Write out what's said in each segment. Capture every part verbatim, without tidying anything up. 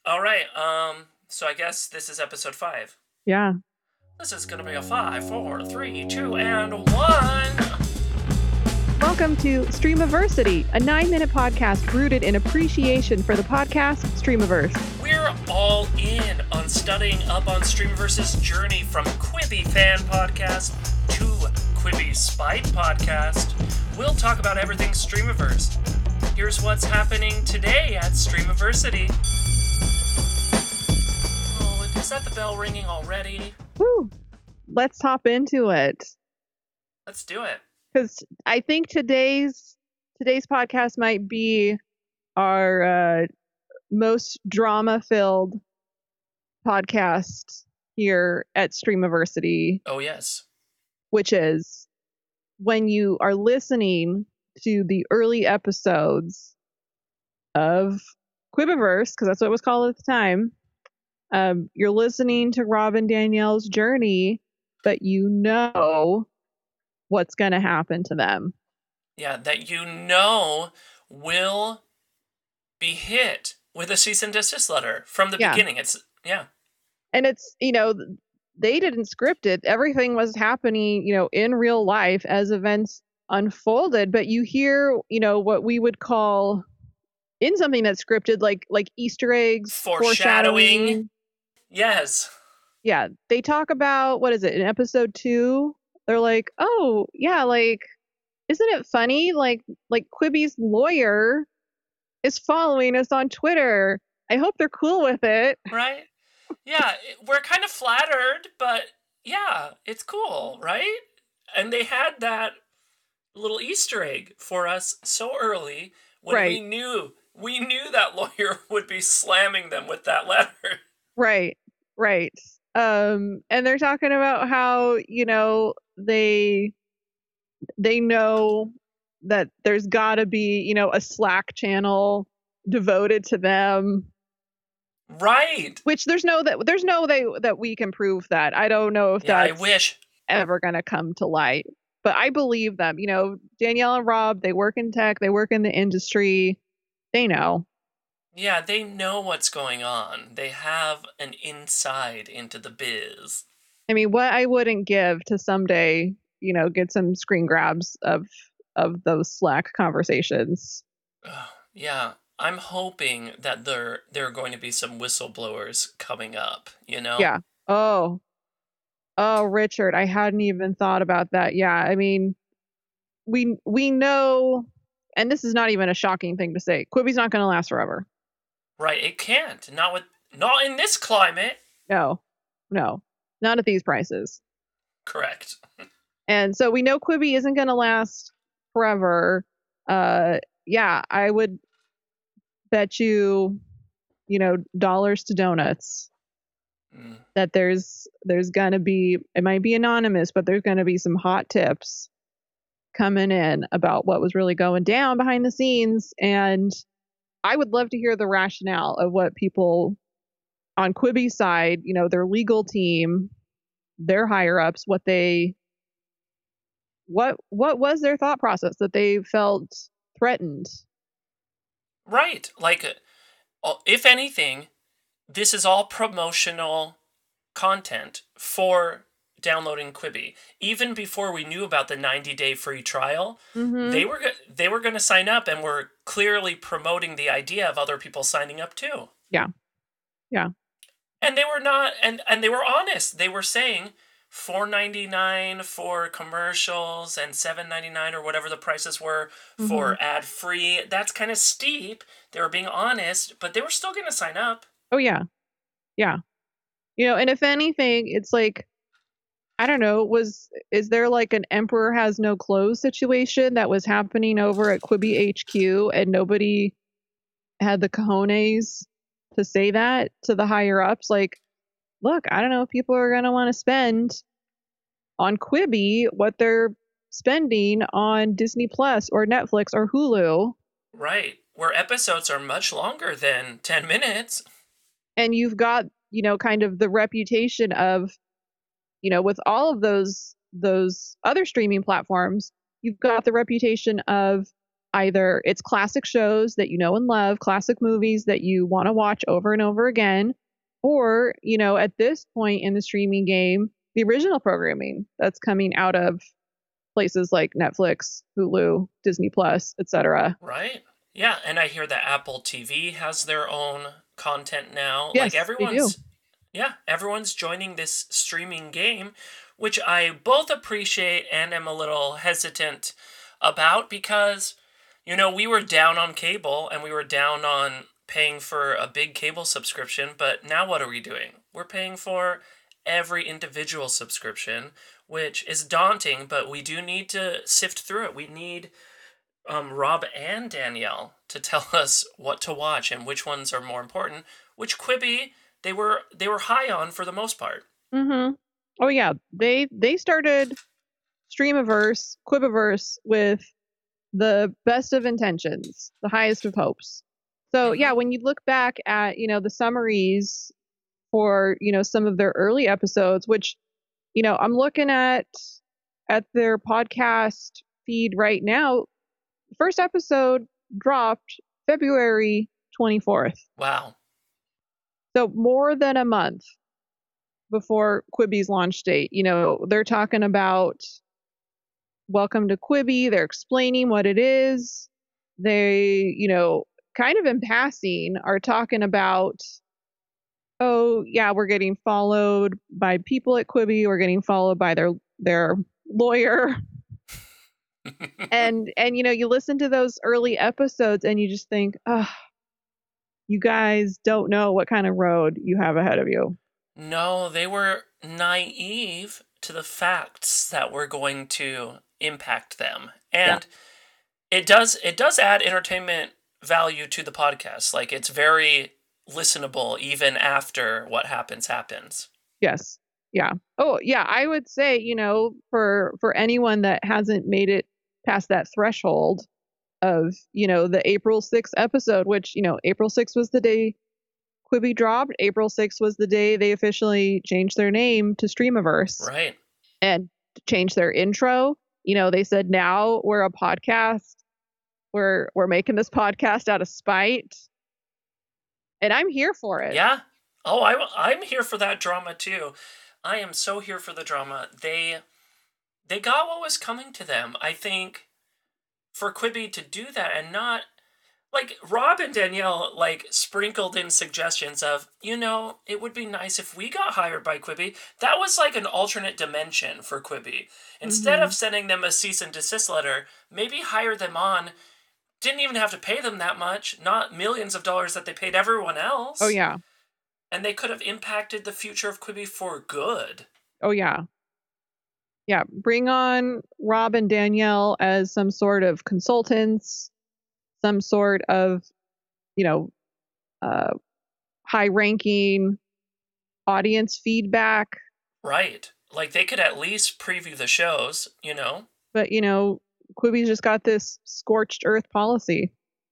All right. Um. So I guess this is episode five. Yeah. This is gonna be a five, four, three, two, and one. Welcome to Streamiversity, a nine-minute podcast rooted in appreciation for the podcast Streamiverse. We're all in on studying up on Streamiverse's journey from Quibi fan podcast to Quibi Spite podcast. We'll talk about everything Streamiverse. Here's what's happening today at Streamiversity. Oh, is that the bell ringing already? Woo! Let's hop into it. Let's do it. Because I think today's today's podcast might be our uh, most drama-filled podcast here at Streamiversity. Oh, yes. Which is when you are listening to the early episodes of Quibiverse, because that's what it was called at the time. Um, you're listening to Rob and Danielle's journey, but you know what's going to happen to them. Yeah, that you know will be hit with a cease and desist letter from the Yeah. beginning. It's, yeah. And it's, you know, they didn't script it. Everything was happening, you know, in real life as events unfolded. But you hear, you know, what we would call in something that's scripted, like like Easter eggs, Foreshadowing. foreshadowing. Yes. Yeah, they talk about, what is it, in episode two? They're like, oh, yeah, like, isn't it funny? Like, like Quibi's lawyer is following us on Twitter. I hope they're cool with it. Right? Yeah, we're kind of flattered, but yeah, it's cool, right? And they had that little Easter egg for us so early when Right. we knew we knew that lawyer would be slamming them with that letter. Right, right. Um, and they're talking about how, you know, they they know that there's got to be, you know, a Slack channel devoted to them. Right. Which there's no that there's no way that we can prove that. I don't know if Yeah, I that's wish. ever going to come to light. But I believe them. You know, Danielle and Rob, they work in tech, they work in the industry. They know. Yeah, they know what's going on. They have an inside into the biz. I mean, what I wouldn't give to someday, you know, get some screen grabs of of those Slack conversations. Ugh, yeah, I'm hoping that there there are going to be some whistleblowers coming up, you know? Yeah. Oh. Oh, Richard, I hadn't even thought about that. Yeah, I mean, we we know, and this is not even a shocking thing to say, Quibi's not going to last forever. Right, it can't. Not with not in this climate. No. No. Not at these prices. Correct. And so we know Quibi isn't going to last forever. Uh, yeah, I would bet you, you know, dollars to donuts Mm. that there's there's going to be, it might be anonymous, but there's going to be some hot tips coming in about what was really going down behind the scenes. And I would love to hear the rationale of what people on Quibi's side, you know, their legal team, their higher ups, what they What what was their thought process that they felt threatened? Right. Like, uh, if anything, this is all promotional content for downloading Quibi. Even before we knew about the ninety-day free trial, Mm-hmm. they were go- they were going to sign up and were clearly promoting the idea of other people signing up too. Yeah. Yeah. And they were not, and, and they were honest. They were saying four ninety-nine for commercials and seven ninety-nine or whatever the prices were for Mm-hmm. ad free. That's kind of steep. They were being honest, but they were still going to sign up. Oh yeah. Yeah. You know, and if anything, it's like, I don't know, was is there like an emperor has no clothes situation that was happening over at Quibi H Q and nobody had the cojones to say that to the higher ups? Like, look, I don't know if people are going to want to spend on Quibi what they're spending on Disney Plus or Netflix or Hulu. Right. Where episodes are much longer than ten minutes. And you've got, you know, kind of the reputation of, you know, with all of those those other streaming platforms, you've got the reputation of either it's classic shows that you know and love, classic movies that you want to watch over and over again, or, you know, at this point in the streaming game, the original programming that's coming out of places like Netflix, Hulu, Disney Plus, et cetera. Right. Yeah, and I hear that Apple T V has their own content now. Yes, like they everyone's do. Yeah, everyone's joining this streaming game, which I both appreciate and am a little hesitant about because, you know, we were down on cable and we were down on paying for a big cable subscription, but now what are we doing? We're paying for every individual subscription, which is daunting, but we do need to sift through it. We need um, Rob and Danielle to tell us what to watch and which ones are more important, which Quibi, they were they were high on for the most part. Mm-hmm. Oh yeah, they they started Streamiverse, Quibiverse with the best of intentions, the highest of hopes. So Mm-hmm. yeah, when you look back at, you know, the summaries for, you know, some of their early episodes, which, you know, I'm looking at at their podcast feed right now. First episode dropped February twenty-fourth. Wow. So more than a month before Quibi's launch date. You know, they're talking about welcome to Quibi. They're explaining what it is. They, you know, kind of in passing are talking about, oh yeah, we're getting followed by people at Quibi. We're getting followed by their their lawyer. and and you know, you listen to those early episodes and you just think, oh, you guys don't know what kind of road you have ahead of you. No, they were naive to the facts that were going to impact them. And yeah. it does it does add entertainment value to the podcast. Like, it's very listenable even after what happens happens. Yes. Yeah. Oh, yeah, I would say, you know, for for anyone that hasn't made it past that threshold of, you know, the April sixth episode, which, you know, April sixth was the day Quibi dropped. April sixth was the day they officially changed their name to Streamiverse. Right. And changed their intro. You know, they said, now we're a podcast. We're we're making this podcast out of spite. And I'm here for it. Yeah. Oh, I, I'm here for that drama too. I am so here for the drama. They they got what was coming to them. I think for Quibi to do that and not, like, Rob and Danielle, like, sprinkled in suggestions of, you know, it would be nice if we got hired by Quibi. That was like an alternate dimension for Quibi. Instead Mhm. of sending them a cease and desist letter, maybe hire them on. Didn't even have to pay them that much, not millions of dollars that they paid everyone else. Oh, yeah. And they could have impacted the future of Quibi for good. Oh, yeah. Yeah, bring on Rob and Danielle as some sort of consultants, some sort of, you know, uh, high-ranking audience feedback. Right. Like, they could at least preview the shows, you know? But, you know, Quibi's just got this scorched earth policy.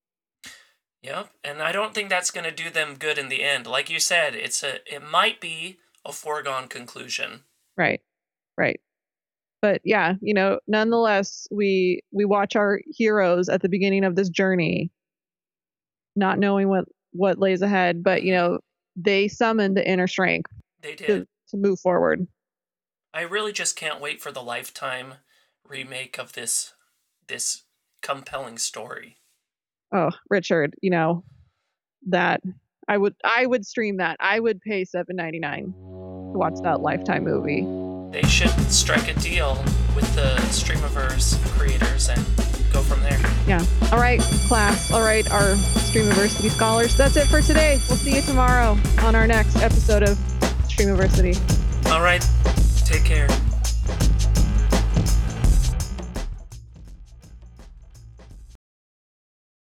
Yep, and I don't think that's going to do them good in the end. Like you said, it's a it might be a foregone conclusion. Right, right. But yeah, you know, nonetheless, we we watch our heroes at the beginning of this journey, not knowing what what lays ahead. But you know, they summoned the inner strength. They did. to, to move forward. I really just can't wait for the Lifetime remake of this this compelling story. Oh, Richard, you know, that I would I would stream that. I would pay seven ninety-nine to watch that Lifetime movie. They should strike a deal with the Streamiverse creators and go from there. Yeah. All right, class. All right, our Streamiversity scholars. That's it for today. We'll see you tomorrow on our next episode of Streamiversity. All right. Take care.